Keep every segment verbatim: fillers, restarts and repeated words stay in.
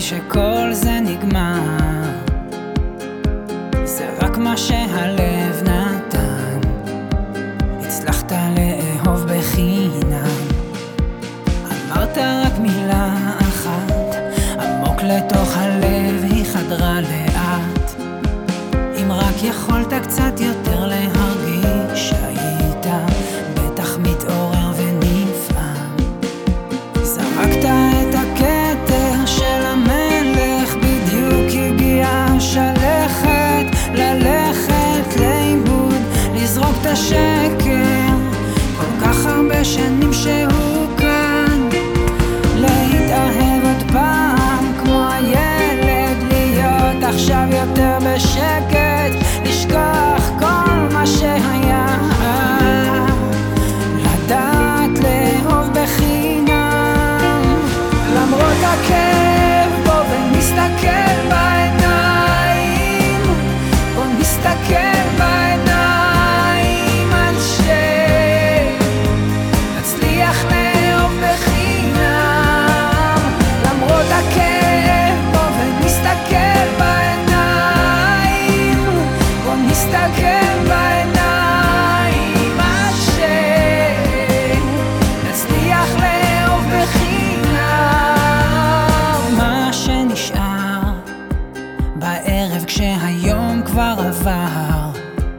שכל זה נגמר, זה רק מה שהלב נתן. הצלחת לאהוב בחינם, אמרת רק מילה אחת, עמוק לתוך הלב היא חדרה לאט. אם רק יכולת קצת יותר להרגיש שהיית בטח מתעורר ונפעם. זרקת את הכתר של המלך, בדיוק הגיע שלכת, ללכת לאיבוד, לזרוק את השקר. כל כך הרבה שנים שהוא כאן, להתאהב עוד פעם כמו הילד, להיות עכשיו יותר בשקט, לשכוח כל מה שהיה, לדעת לאהוב בחינם. למרות הכאב בוא ונסתכל בעיניים, בוא נסתכל בעיניים, עד שנצליח לאהוב בחינם. למרות הכאב בוא ונסתכל בעיניים, בוא נסתכל בעיניים, עד שנצליח לאהוב בחינם. מה שנשאר בערב כשהיום כבר עבר,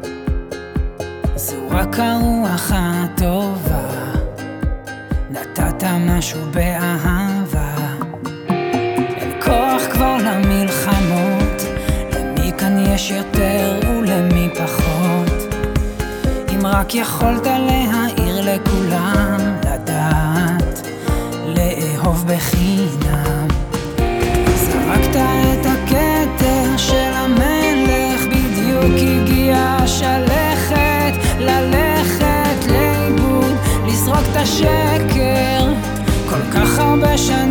זו רק הרוח הטובה, נתת משהו באהבה. אין כוח כבר למלחמות, למי כאן יש יותר ולמי פחות. אם רק יכולת להעיר לכולם, לדעת לאהוב בחינם. זרקת את הכתר של המלך, בדיוק הגיע שלכת, ללכת לאיבוד, לזרוק את השקר. כל כך הרבה שנים